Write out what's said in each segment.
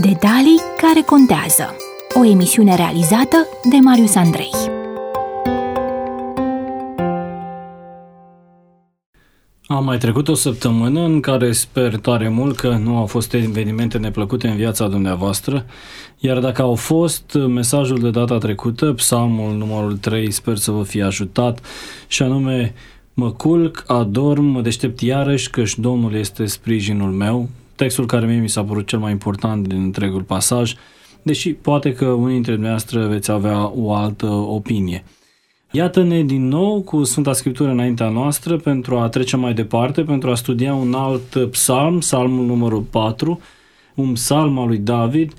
Detalii care contează. O emisiune realizată de Marius Andrei. A mai trecut o săptămână în care sper tare mult că nu au fost evenimente neplăcute în viața dumneavoastră, iar dacă au fost, mesajul de data trecută, psalmul numărul 3, sper să vă fie ajutat, și anume: mă culc, adorm, mă deștept iarăși, căci Domnul este sprijinul meu. Textul care mie mi s-a părut cel mai important din întregul pasaj, deși poate că unii dintre dumneavoastră veți avea o altă opinie. Iată-ne din nou cu Sfânta Scriptură înaintea noastră pentru a trece mai departe, pentru a studia un alt psalm, psalmul numărul 4, un psalm al lui David,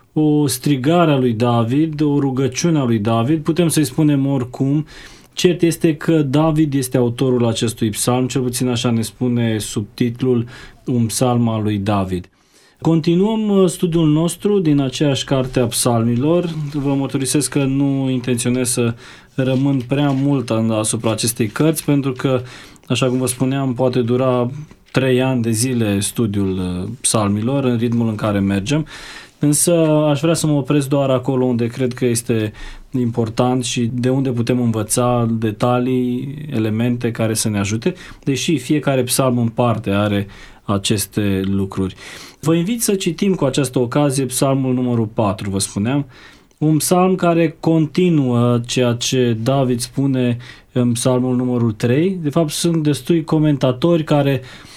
o strigare a lui David, o rugăciune a lui David, putem să-i spunem oricum. Cert este că David este autorul acestui psalm, cel puțin așa ne spune subtitlul, un psalm al lui David. Continuăm studiul nostru din aceeași carte a psalmilor. Vă mărturisesc că nu intenționez să rămân prea mult asupra acestei cărți, pentru că, așa cum vă spuneam, poate dura 3 ani de zile studiul psalmilor în ritmul în care mergem. Însă aș vrea să mă opresc doar acolo unde cred că este important și de unde putem învăța detalii, elemente care să ne ajute, deși fiecare psalm în parte are aceste lucruri. Vă invit să citim cu această ocazie psalmul numărul 4, vă spuneam, un psalm care continuă ceea ce David spune în psalmul numărul 3. De fapt, sunt destui comentatori care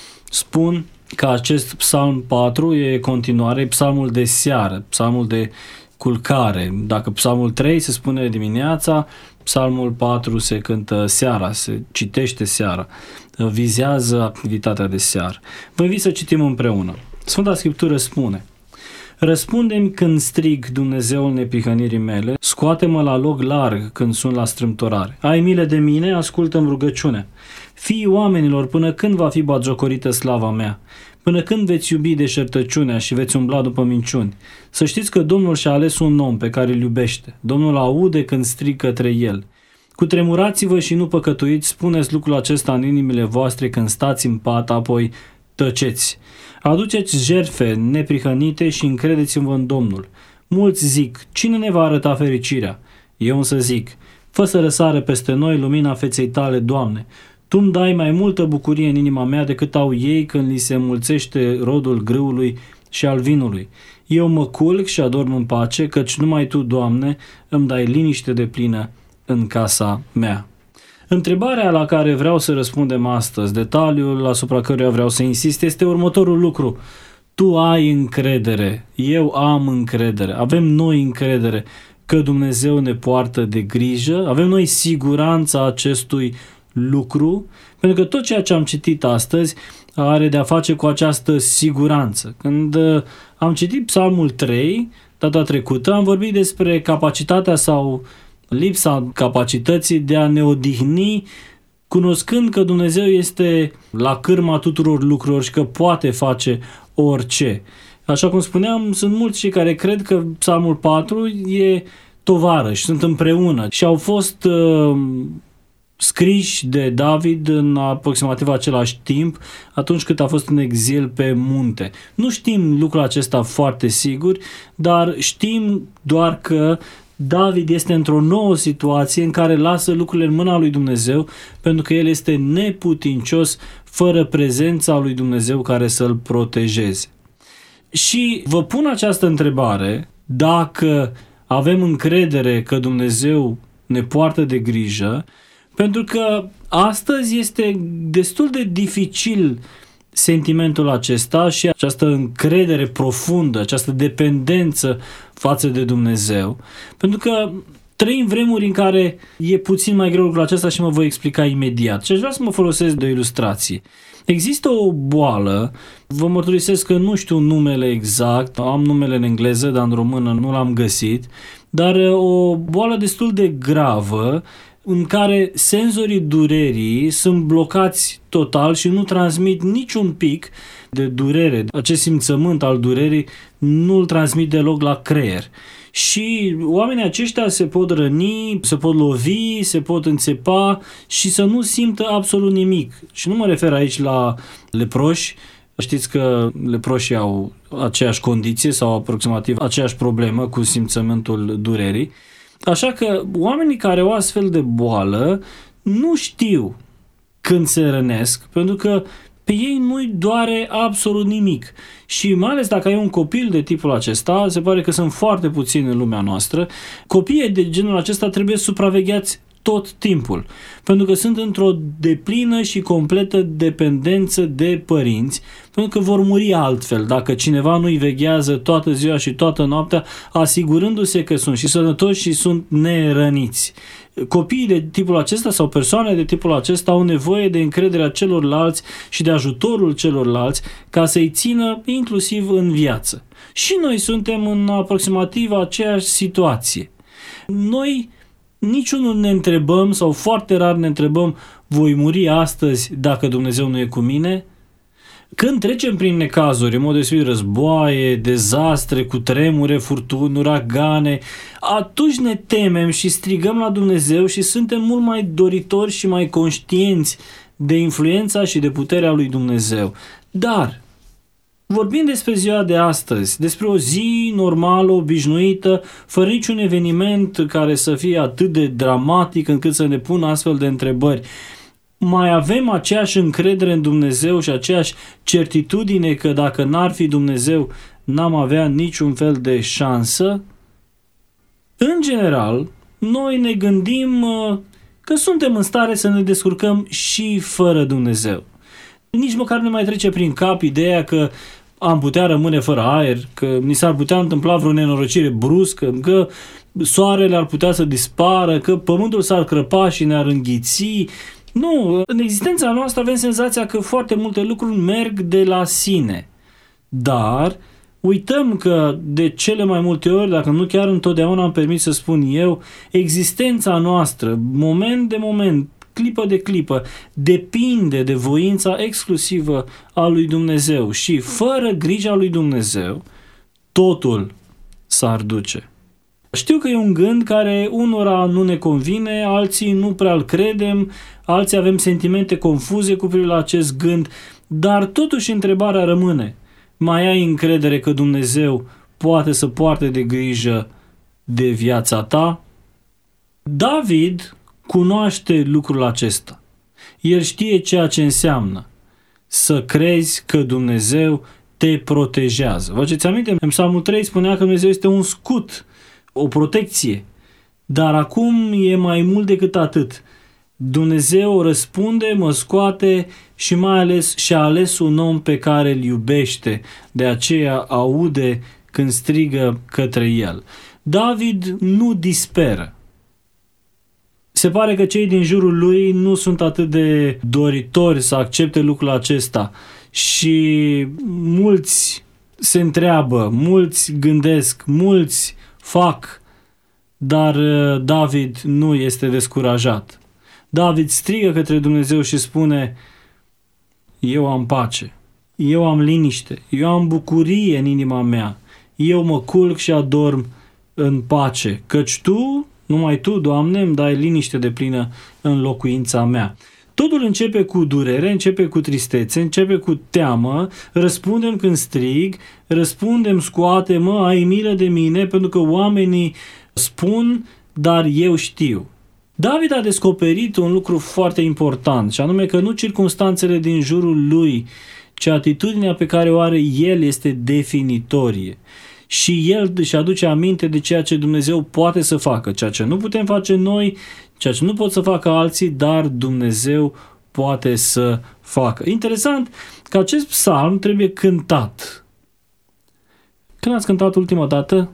spun că acest psalm 4 e continuare, e psalmul de seară, psalmul de culcare. Dacă psalmul 3 se spune dimineața, psalmul 4 se cântă seara, se citește seara, vizează activitatea de seară. Vă invit să citim împreună. Sfânta Scriptură spune: răspunde-mi când strig, Dumnezeul neprihănirii mele, scoate-mă la loc larg când sunt la strâmtorare. Ai milă de mine, ascultă-mi rugăciunea. Fiii oamenilor, până când va fi batjocorită slava mea? Până când veți iubi deșertăciunea și veți umbla după minciuni? Să știți că Domnul și-a ales un om pe care îl iubește. Domnul aude când strig către el. Cutremurați-vă și nu păcătuiți, spuneți lucrul acesta în inimile voastre când stați în pat, apoi tăceți. Aduceți jertfe neprihănite și încredeți-vă în Domnul. Mulți zic: cine ne va arăta fericirea? Eu însă zic: fă să răsare peste noi lumina feței tale, Doamne. Tu-mi dai mai multă bucurie în inima mea decât au ei când li se înmulțește rodul grâului și al vinului. Eu mă culc și adorm în pace, căci numai Tu, Doamne, îmi dai liniște deplină în casa mea. Întrebarea la care vreau să răspundem astăzi, detaliul asupra căruia vreau să insist, este următorul lucru. Tu ai încredere, eu am încredere, avem noi încredere că Dumnezeu ne poartă de grijă, avem noi siguranța acestui lucru, pentru că tot ceea ce am citit astăzi are de a face cu această siguranță. Când am citit psalmul 3, data trecută, am vorbit despre capacitatea sau lipsa capacității de a ne odihni, cunoscând că Dumnezeu este la cârma tuturor lucrurilor și că poate face orice. Așa cum spuneam, sunt mulți cei care cred că psalmul 4 e tovarăș, sunt împreună și au fost scriși de David în aproximativ același timp, atunci când a fost în exil pe munte. Nu știm lucrul acesta foarte sigur, dar știm doar că David este într-o nouă situație în care lasă lucrurile în mâna lui Dumnezeu, pentru că el este neputincios fără prezența lui Dumnezeu care să-l protejeze. Și vă pun această întrebare: dacă avem încredere că Dumnezeu ne poartă de grijă, pentru că astăzi este destul de dificil sentimentul acesta și această încredere profundă, această dependență față de Dumnezeu, pentru că trăim vremuri în care e puțin mai greu lucrul acesta și mă voi explica imediat. Și aș vrea să mă folosesc de o ilustrație. Există o boală, vă mărturisesc că nu știu numele exact, am numele în engleză, dar în română nu l-am găsit, dar o boală destul de gravă, în care senzorii durerii sunt blocați total și nu transmit niciun pic de durere. Acest simțământ al durerii nu îl transmit deloc la creier. Și oamenii aceștia se pot răni, se pot lovi, se pot înțepa și să nu simtă absolut nimic. Și nu mă refer aici la leproși, Știți că leproșii au aceeași condiție sau aproximativ aceeași problemă cu simțământul durerii. Așa că oamenii care au astfel de boală nu știu când se rănesc, pentru că pe ei nu-i doare absolut nimic. Și mai ales dacă ai un copil de tipul acesta, se pare că sunt foarte puțini în lumea noastră, copiii de genul acesta trebuie supravegheați tot timpul, pentru că sunt într-o deplină și completă dependență de părinți, pentru că vor muri altfel dacă cineva nu-i veghează toată ziua și toată noaptea, asigurându-se că sunt și sănătoși și sunt nerăniți. Copiii de tipul acesta sau persoane de tipul acesta au nevoie de încrederea celorlalți și de ajutorul celorlalți ca să-i țină inclusiv în viață. Și noi suntem în aproximativ aceeași situație. Noi niciunul ne întrebăm sau foarte rar ne întrebăm: voi muri astăzi dacă Dumnezeu nu e cu mine? Când trecem prin necazuri, în mod deosebit războaie, dezastre, cutremure, furtuni, uragane, atunci ne temem și strigăm la Dumnezeu și suntem mult mai doritori și mai conștienți de influența și de puterea lui Dumnezeu. Dar vorbim despre ziua de astăzi, despre o zi normală, obișnuită, fără niciun eveniment care să fie atât de dramatic încât să ne pună astfel de întrebări. Mai avem aceeași încredere în Dumnezeu și aceeași certitudine că dacă n-ar fi Dumnezeu, n-am avea niciun fel de șansă? În general, noi ne gândim că suntem în stare să ne descurcăm și fără Dumnezeu. Nici măcar nu mai trece prin cap ideea că am putea rămâne fără aer, că ni s-ar putea întâmpla vreo nenorocire bruscă, că soarele ar putea să dispară, că pământul s-ar crăpa și ne-ar înghiți. Nu, în existența noastră avem senzația că foarte multe lucruri merg de la sine. Dar uităm că de cele mai multe ori, dacă nu chiar întotdeauna îmi permit să spun eu, existența noastră, moment de moment, clipă de clipă, depinde de voința exclusivă a lui Dumnezeu și fără grija lui Dumnezeu, totul s-ar duce. Știu că e un gând care unora nu ne convine, alții nu prea îl credem, alții avem sentimente confuze cu privire la acest gând, dar totuși întrebarea rămâne: mai ai încredere că Dumnezeu poate să poarte de grijă de viața ta? David cunoaște lucrul acesta. El știe ceea ce înseamnă să crezi că Dumnezeu te protejează. Vă aduceți aminte? În Psalmul 3 spunea că Dumnezeu este un scut, o protecție. Dar acum e mai mult decât atât. Dumnezeu răspunde, mă scoate și mai ales și-a ales un om pe care îl iubește. De aceea aude când strigă către el. David nu disperă. Se pare că cei din jurul lui nu sunt atât de doritori să accepte lucrul acesta și mulți se întreabă, mulți gândesc, mulți fac, dar David nu este descurajat. David strigă către Dumnezeu și spune: eu am pace, eu am liniște, eu am bucurie în inima mea, eu mă culc și adorm în pace, căci Tu, numai Tu, Doamne, îmi dai liniște deplină în locuința mea. Totul începe cu durere, începe cu tristețe, începe cu teamă, răspundem când strig, răspundem scoate-mă, ai milă de mine, pentru că oamenii spun, dar eu știu. David a descoperit un lucru foarte important, și anume că nu circumstanțele din jurul lui, ci atitudinea pe care o are el este definitorie. Și el își aduce aminte de ceea ce Dumnezeu poate să facă, ceea ce nu putem face noi, ceea ce nu pot să facă alții, dar Dumnezeu poate să facă. Interesant că acest psalm trebuie cântat. Când ați cântat ultima dată?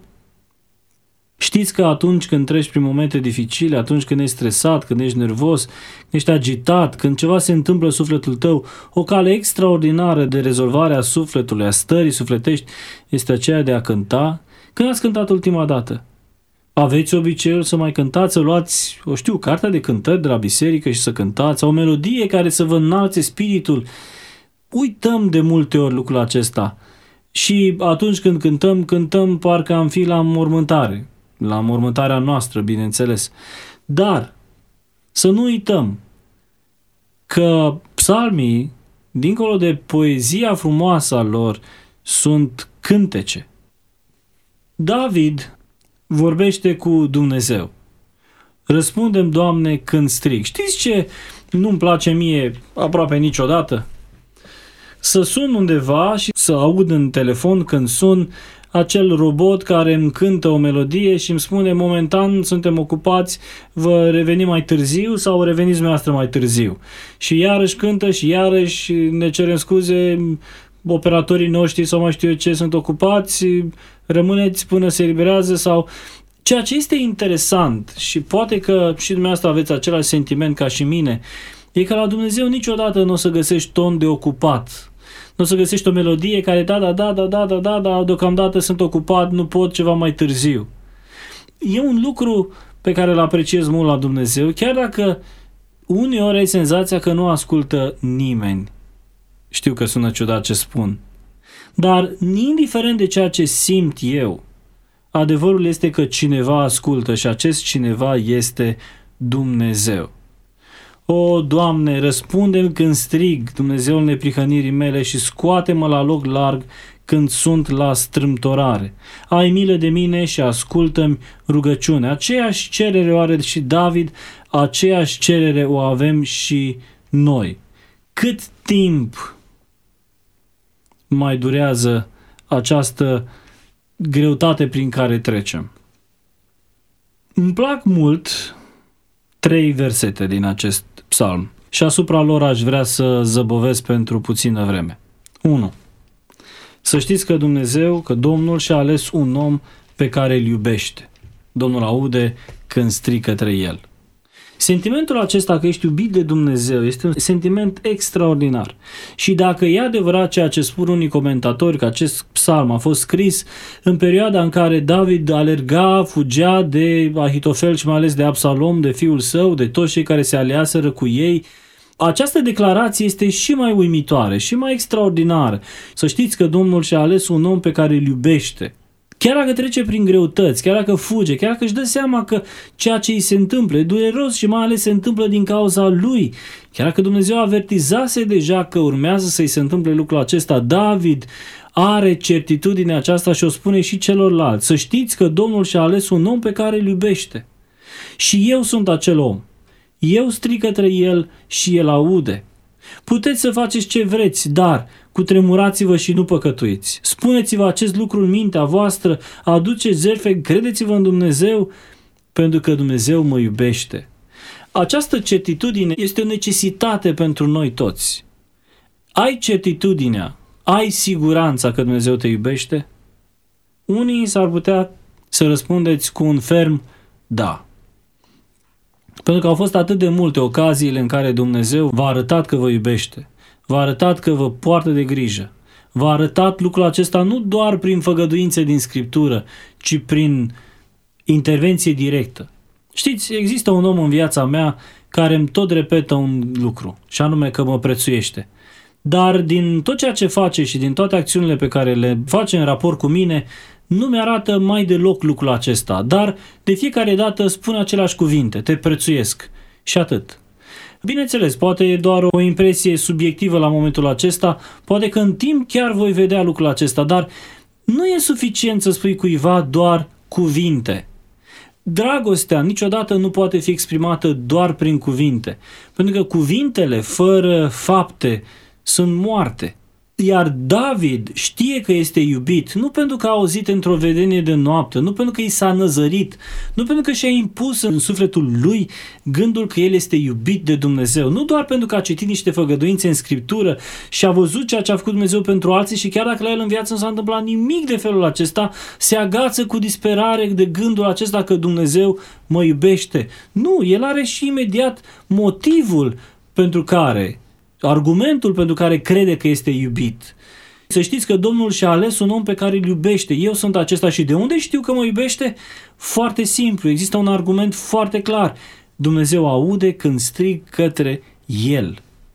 Știți că atunci când treci prin momente dificile, atunci când ești stresat, când ești nervos, când ești agitat, când ceva se întâmplă în sufletul tău, o cale extraordinară de rezolvare a sufletului, a stării sufletești, este aceea de a cânta. Când ați cântat ultima dată? Aveți obiceiul să mai cântați, să luați, cartea de cântări de la biserică și să cântați, sau o melodie care să vă înalțe spiritul? Uităm de multe ori lucrul acesta. Și atunci când cântăm parcă am fi la mormântare. La mormântarea noastră, bineînțeles. Dar să nu uităm că psalmii dincolo de poezia frumoasă a lor, sunt cântece. David vorbește cu Dumnezeu. Răspundem, Doamne, când strig. Știți ce nu-mi place mie aproape niciodată? Să sun undeva și să aud în telefon când sun acel robot care îmi cântă o melodie și îmi spune momentan suntem ocupați, vă revenim mai târziu sau reveniți dumneavoastră mai târziu. Și iarăși cântă și iarăși ne cerem scuze, operatorii noștri sau mai știu eu ce sunt ocupați, rămâneți până se eliberează sau... Ceea ce este interesant și poate că și dumneavoastră aveți același sentiment ca și mine, e că la Dumnezeu niciodată nu o să găsești ton de ocupat. Nu o să găsești o melodie care da, deocamdată sunt ocupat, nu pot, ceva mai târziu. E un lucru pe care îl apreciez mult la Dumnezeu, chiar dacă uneori ai senzația că nu ascultă nimeni. Știu că sună ciudat ce spun. Dar, indiferent de ceea ce simt eu, adevărul este că cineva ascultă și acest cineva este Dumnezeu. O, Doamne, răspunde-mi când strig, Dumnezeul neprihănirii mele, și scoate-mă la loc larg când sunt la strâmtorare. Ai milă de mine și ascultă-mi rugăciunea. Aceeași cerere o are și David, aceeași cerere o avem și noi. Cât timp mai durează această greutate prin care trecem? Îmi plac mult 3 versete din acest psalm și asupra lor aș vrea să zăbovesc pentru puțină vreme. 1. Să știți că Dumnezeu, că Domnul și-a ales un om pe care îl iubește. Domnul aude când strig către el. Sentimentul acesta că ești iubit de Dumnezeu este un sentiment extraordinar. Și dacă e adevărat ceea ce spun unii comentatori, că acest psalm a fost scris în perioada în care David alerga, fugea de Ahitofel și mai ales de Absalom, de fiul său, de toți cei care se aliaseră cu ei, această declarație este și mai uimitoare, și mai extraordinară. Să știți că Domnul și-a ales un om pe care îl iubește. Chiar dacă trece prin greutăți, chiar dacă fuge, chiar dacă își dă seama că ceea ce îi se întâmplă e dureros și mai ales se întâmplă din cauza lui, chiar dacă Dumnezeu avertizase deja că urmează să-i se întâmple lucrul acesta, David are certitudinea aceasta și o spune și celorlalți. Să știți că Domnul și-a ales un om pe care îl iubește. Și eu sunt acel om. Eu strig către el și el aude. Puteți să faceți ce vreți, dar cutremurați-vă și nu păcătuiți. Spuneți-vă acest lucru în mintea voastră, aduceți jertfe, credeți-vă în Dumnezeu, pentru că Dumnezeu mă iubește. Această certitudine este o necesitate pentru noi toți. Ai certitudinea, ai siguranța că Dumnezeu te iubește? Unii s-ar putea să răspundeți cu un ferm da. Pentru că au fost atât de multe ocaziile în care Dumnezeu v-a arătat că vă iubește, v-a arătat că vă poartă de grijă, v-a arătat lucrul acesta nu doar prin făgăduințe din Scriptură, ci prin intervenție directă. Știți, există un om în viața mea care îmi tot repetă un lucru, și anume că mă prețuiește. Dar din tot ceea ce face și din toate acțiunile pe care le face în raport cu mine, nu mi-arată mai deloc lucrul acesta, dar de fiecare dată spune aceleași cuvinte, te prețuiesc și atât. Bineînțeles, poate e doar o impresie subiectivă la momentul acesta, poate că în timp chiar voi vedea lucrul acesta, dar nu e suficient să spui cuiva doar cuvinte. Dragostea niciodată nu poate fi exprimată doar prin cuvinte, pentru că cuvintele fără fapte sunt moarte. Iar David știe că este iubit, nu pentru că a auzit într-o vedenie de noapte, nu pentru că i s-a năzărit, nu pentru că și-a impus în sufletul lui gândul că el este iubit de Dumnezeu, nu doar pentru că a citit niște făgăduințe în Scriptură și a văzut ceea ce a făcut Dumnezeu pentru alții și chiar dacă la el în viață nu s-a întâmplat nimic de felul acesta, se agață cu disperare de gândul acesta că Dumnezeu mă iubește. Nu, el are și imediat motivul pentru care, argumentul pentru care crede că este iubit. Să știți că Domnul și-a ales un om pe care îl iubește. Eu sunt acesta și de unde știu că mă iubește? Foarte simplu, există un argument foarte clar. Dumnezeu aude când strig către El.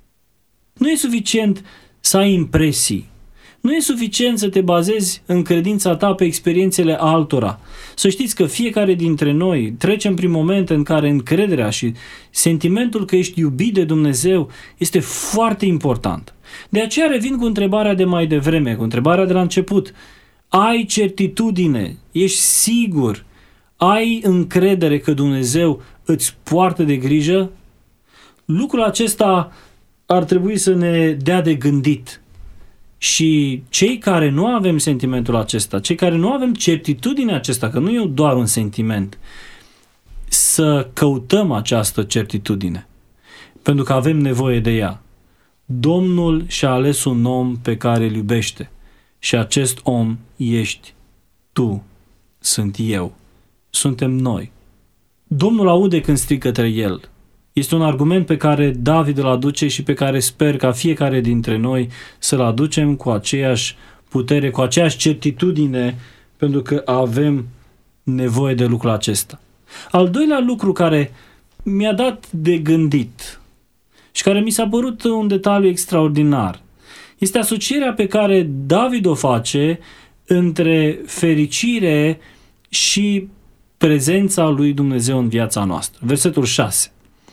Nu e suficient să ai impresii. Nu e suficient să te bazezi în credința ta pe experiențele altora. Să știți că fiecare dintre noi trecem prin momente în care încrederea și sentimentul că ești iubit de Dumnezeu este foarte important. De aceea revin cu întrebarea de mai devreme, cu întrebarea de la început. Ai certitudine, ești sigur, ai încredere că Dumnezeu îți poartă de grijă? Lucrul acesta ar trebui să ne dea de gândit. Și cei care nu avem sentimentul acesta, cei care nu avem certitudinea acesta, că nu e doar un sentiment, să căutăm această certitudine, pentru că avem nevoie de ea. Domnul și-a ales un om pe care îl iubește și acest om ești tu, sunt eu, suntem noi. Domnul aude când strigă către el. Este un argument pe care David îl aduce și pe care sper ca fiecare dintre noi să-l aducem cu aceeași putere, cu aceeași certitudine, pentru că avem nevoie de lucrul acesta. Al doilea lucru care mi-a dat de gândit și care mi s-a părut un detaliu extraordinar este asocierea pe care David o face între fericire și prezența lui Dumnezeu în viața noastră. Versetul 6.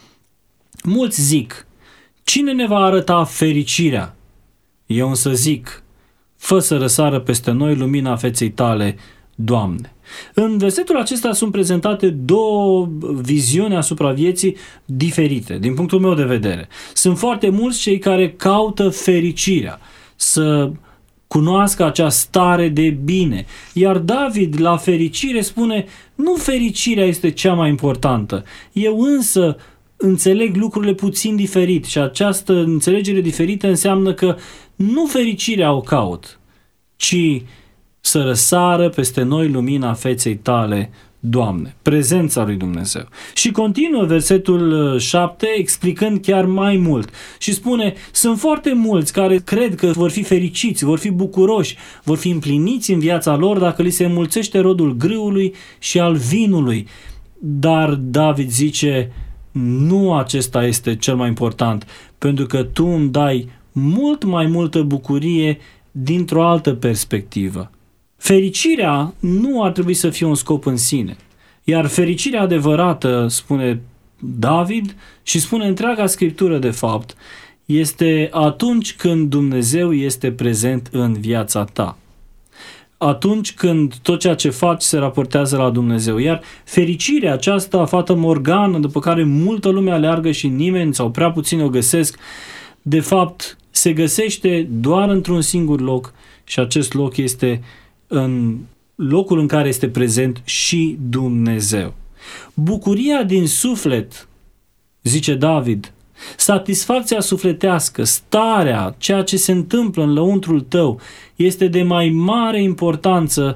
Mulți zic, cine ne va arăta fericirea? Eu însă zic, fă să răsară peste noi lumina feței tale, Doamne. În versetul acesta sunt prezentate două viziuni asupra vieții diferite, din punctul meu de vedere. Sunt foarte mulți cei care caută fericirea, să cunoască acea stare de bine. Iar David la fericire spune, nu fericirea este cea mai importantă. Eu însă înțeleg lucrurile puțin diferit și această înțelegere diferită înseamnă că nu fericirea o caut, ci să răsară peste noi lumina feței tale, Doamne, prezența lui Dumnezeu. Și continuă versetul 7 explicând chiar mai mult și spune, sunt foarte mulți care cred că vor fi fericiți, vor fi bucuroși, vor fi împliniți în viața lor dacă li se înmulțește rodul grâului și al vinului. Dar David zice, nu acesta este cel mai important, pentru că tu îmi dai mult mai multă bucurie dintr-o altă perspectivă. Fericirea nu ar trebui să fie un scop în sine, iar fericirea adevărată, spune David și spune întreaga Scriptură de fapt, este atunci când Dumnezeu este prezent în viața ta. Atunci când tot ceea ce faci se raportează la Dumnezeu. Iar fericirea aceasta, fată morgană, după care multă lume aleargă și nimeni sau prea puțini o găsesc, de fapt se găsește doar într-un singur loc și acest loc este în locul în care este prezent și Dumnezeu. Bucuria din suflet, zice David, satisfacția sufletească, starea, ceea ce se întâmplă în lăuntrul tău, este de mai mare importanță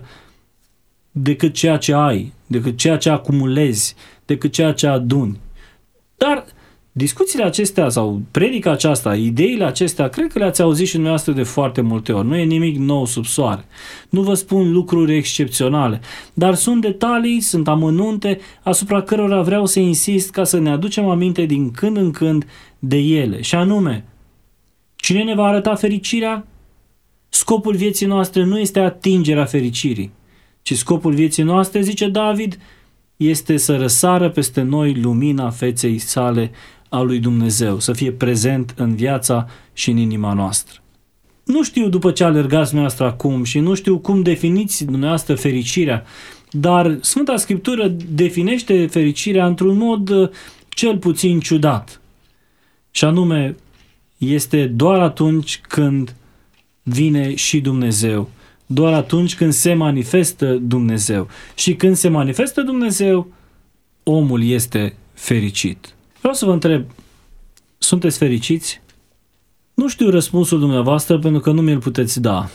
decât ceea ce ai, decât ceea ce acumulezi, decât ceea ce aduni. Dar discuțiile acestea sau predica aceasta, ideile acestea, cred că le-ați auzit și dumneavoastră de foarte multe ori. Nu e nimic nou sub soare. Nu vă spun lucruri excepționale, dar sunt detalii, sunt amănunte asupra cărora vreau să insist ca să ne aducem aminte din când în când de ele. Și anume, cine ne va arăta fericirea? Scopul vieții noastre nu este atingerea fericirii, ci scopul vieții noastre, zice David, este să răsară peste noi lumina feței sale a lui Dumnezeu, să fie prezent în viața și în inima noastră. Nu știu după ce alergați dumneavoastră acum și nu știu cum definiți dumneavoastră fericirea, dar Sfânta Scriptură definește fericirea într-un mod cel puțin ciudat. Și anume, este doar atunci când vine și Dumnezeu, doar atunci când se manifestă Dumnezeu. Și când se manifestă Dumnezeu, omul este fericit. Vreau să vă întreb, sunteți fericiți? Nu știu răspunsul dumneavoastră pentru că nu mi-l puteți da.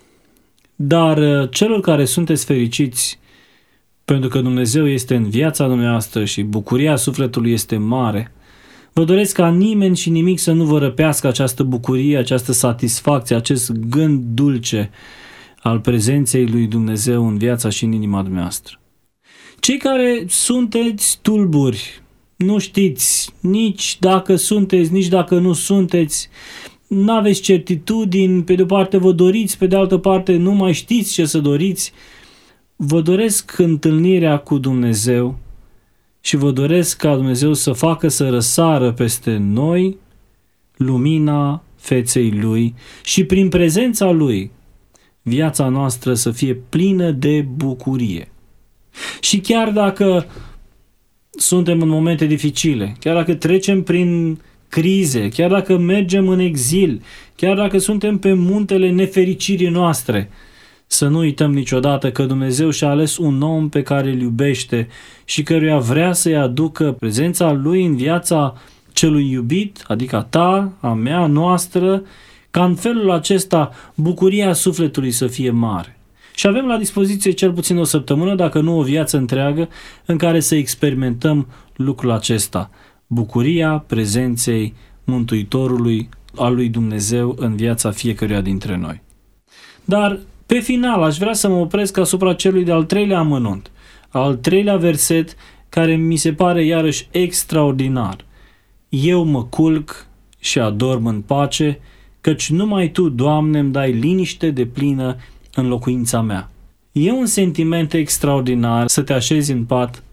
Dar celor care sunteți fericiți pentru că Dumnezeu este în viața dumneavoastră și bucuria sufletului este mare, vă doresc ca nimeni și nimic să nu vă răpească această bucurie, această satisfacție, acest gând dulce al prezenței lui Dumnezeu în viața și în inima dumneavoastră. Cei care sunteți tulburi, nu știți nici dacă sunteți, nici dacă nu sunteți, n-aveți certitudini, pe de o parte vă doriți, pe de altă parte nu mai știți ce să doriți, vă doresc întâlnirea cu Dumnezeu și vă doresc ca Dumnezeu să facă să răsară peste noi lumina feței Lui și prin prezența Lui viața noastră să fie plină de bucurie. Și chiar dacă suntem în momente dificile, chiar dacă trecem prin crize, chiar dacă mergem în exil, chiar dacă suntem pe muntele nefericirii noastre, să nu uităm niciodată că Dumnezeu și-a ales un om pe care îl iubește și căruia vrea să-i aducă prezența Lui în viața celui iubit, adică a ta, a mea, a noastră, ca în felul acesta bucuria sufletului să fie mare. Și avem la dispoziție cel puțin o săptămână, dacă nu o viață întreagă, în care să experimentăm lucrul acesta, bucuria prezenței Mântuitorului, al lui Dumnezeu în viața fiecăruia dintre noi. Dar pe final aș vrea să mă opresc asupra celui de-al treilea amănunt, al treilea verset, care mi se pare iarăși extraordinar. Eu mă culc și adorm în pace, căci numai Tu, Doamne, îmi dai liniște deplină în locuința mea. E un sentiment extraordinar să te așezi în pat,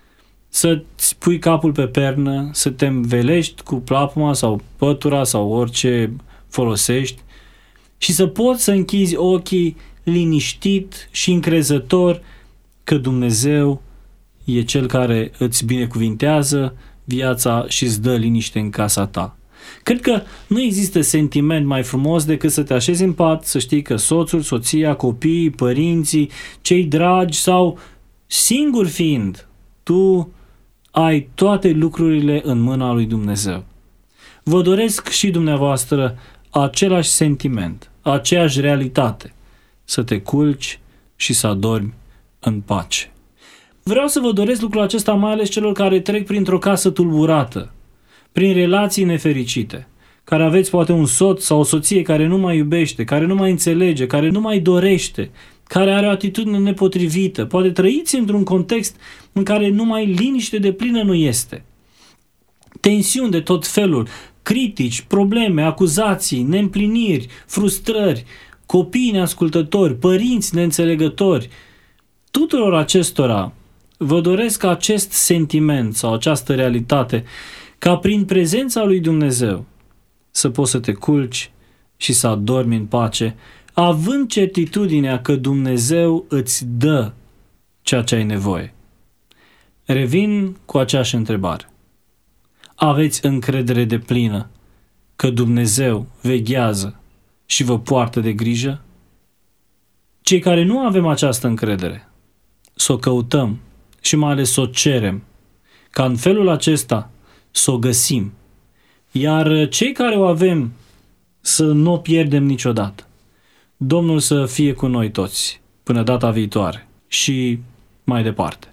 să-ți pui capul pe pernă, să te învelești cu plapuma sau pătura sau orice folosești și să poți să închizi ochii liniștit și încrezător că Dumnezeu e Cel care îți binecuvintează viața și îți dă liniște în casa ta. Cred că nu există sentiment mai frumos decât să te așezi în pat, să știi că soțul, soția, copiii, părinții, cei dragi sau singur fiind, tu ai toate lucrurile în mâna lui Dumnezeu. Vă doresc și dumneavoastră același sentiment, aceeași realitate, să te culci și să adormi în pace. Vreau să vă doresc lucrul acesta mai ales celor care trec printr-o casă tulburată, prin relații nefericite, care aveți poate un soț sau o soție care nu mai iubește, care nu mai înțelege, care nu mai dorește, care are o atitudine nepotrivită. Poate trăiți într-un context în care numai liniște deplină nu este. Tensiuni de tot felul, critici, probleme, acuzații, neîmpliniri, frustrări, copii neascultători, părinți neînțelegători. Tuturor acestora vă doresc acest sentiment sau această realitate, ca prin prezența lui Dumnezeu să poți să te culci și să adormi în pace, având certitudinea că Dumnezeu îți dă ceea ce ai nevoie. Revin cu aceeași întrebare. Aveți încredere deplină că Dumnezeu veghează și vă poartă de grijă? Cei care nu avem această încredere, să o căutăm și mai ales să o cerem, ca în felul acesta să o găsim. Iar cei care o avem, să nu o pierdem niciodată. Domnul să fie cu noi toți, până data viitoare și mai departe.